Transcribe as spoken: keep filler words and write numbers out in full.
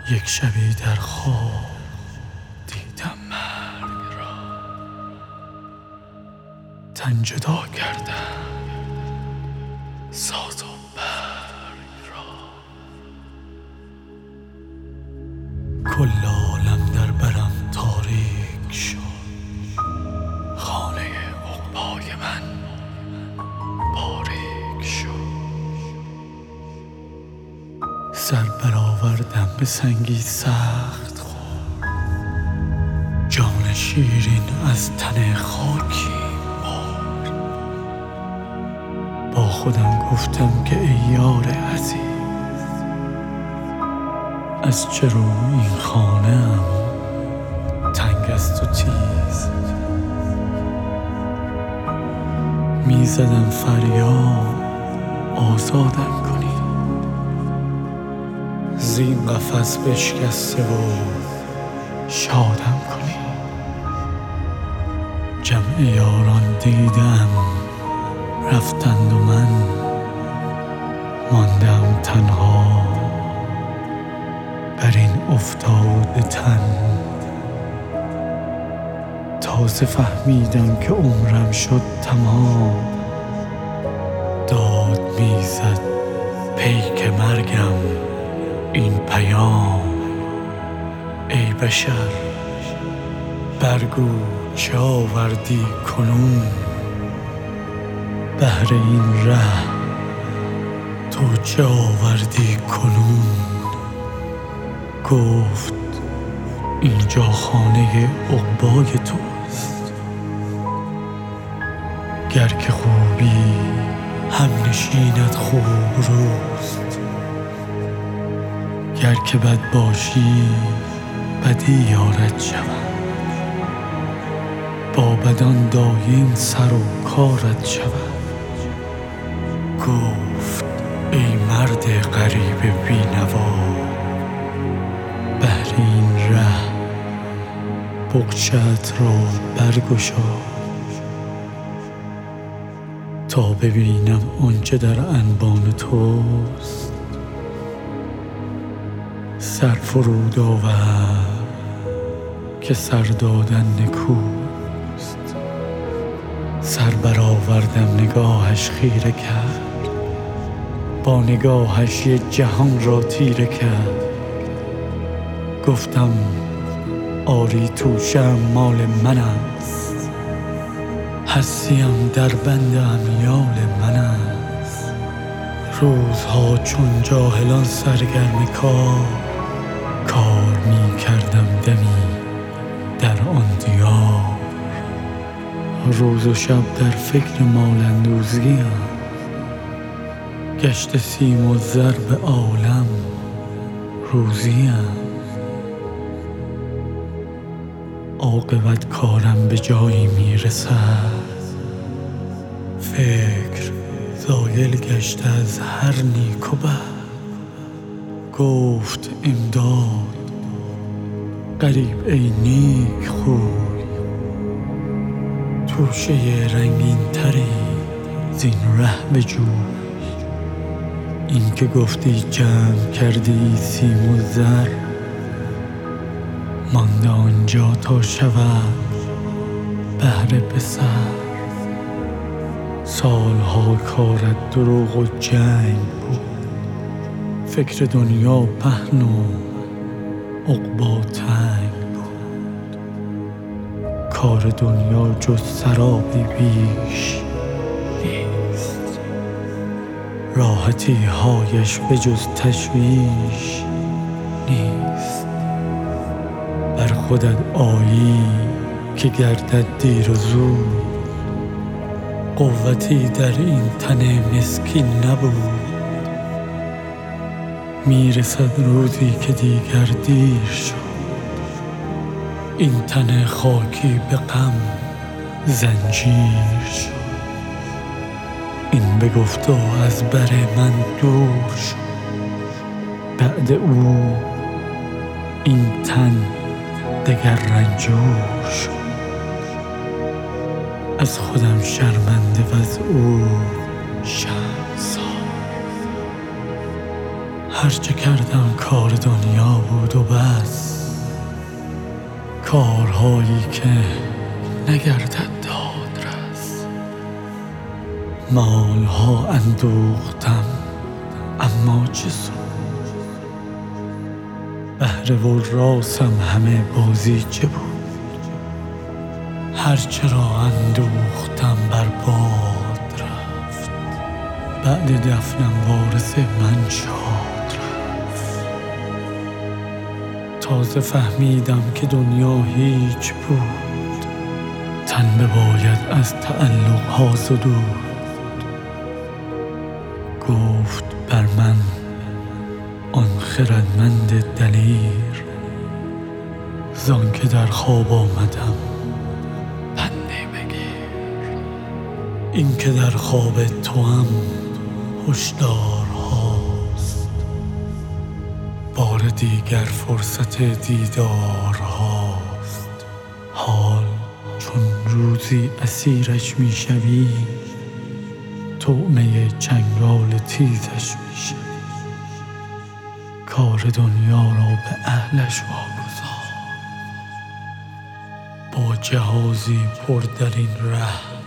یک شبی در خواب دیدم مرگ را، تن جدا کردم ساز و برگ را. کل عالم در برم تاریک شد، خانه عقبای من باریک شد. سر برآوردم به سنگی سخت خورد، جان شیرین از تن خاکی برد. با خودم گفتم که ای یار عزیز، از چه رو این خانه ام تنگ است و تیز. می زدم فریاد آزادم کنی، زین قفس بشکسته و شادم کنی. جمع یاران دیدم رفتند و من ماندم تنها بر این افتاده تن. تازه فهمیدم که عمرم شد تمام، داد میزد پیک مرگم این پیام. ای بشر برگو چه آوردی کنون، بهر این ره تو چه آوردی کنون. گفت اینجا خانه عقبای توست، گر که خوبی هم نشینت خوب روست، گر که بد باشی بدی یارت شود. با بدان دایم سر و کارت شود. گفت ای مرد غریب بینوا، بهر این ره بغچه‌ات را برگشا، تا ببینم آنچه در انبان توست. سر فرود آورد که سر دادن نکوست، سر برآوردم نگاهش خیره کرد، با نگاهش یه جهان را تیره کرد. گفتم آری توشم مال من است، هستیم در بند امیال من است. روزها چون جاهلان سرگرم کار، کار می کردم دمی در آن دیار. روز و شب در فکر مال اندوزیم، گشت سیم و زر به عالم روزیم. عاقبت کارم به جایی میرسد، فکر زایل گشته از هر نیک و بد. گفت امداد غریب ای نیک خوی، توشه رنگین تری زین ره بجوی. این که گفتی جمع کردی سیم و زر، مانده آنجا تا شود بهر پسر. سالها کارت دروغ و جنگ بود، فکر دنیا پهن و عقبا تنگ بود. کار دنیا جز سرابی بیش نیست، راحتی هایش به جز تشویش نیست. بر خودت آیی که گردد دیر و زود، قوتی در این تن مسکین نبود. میرسد روزی که دیگر دیر شد، این تن خاکی به غم زنجیر شد. این بگفت و از بر من دور شد، بعد او این تن دگر رنجور شد. از خودم شرمنده و از او شرمسار، هرچه کردم کار دنیا بود و بس، کارهایی که نگردد دادرس. مالها اندوختم اما چه سود، بهره و راسم همه بازیچه بود. هرچه را اندوختم برباد رفت، بعد دفنم وارث من شاد رفت. تازه فهمیدم که دنیا هیچ بود، تن بباید از تعلق ها زدود. گفت بر من آن خردمند دلیر، زان که در خواب آمدم پنده بگیر. این که در خواب توام هشدار هاست، بار دیگر فرصت دیدار هاست. حال چون روزی اسیرش می شوی، طعمه چنگال تیزش می شوی. کار دنیا را به اهلش واگذار، با جهازی پر در این ره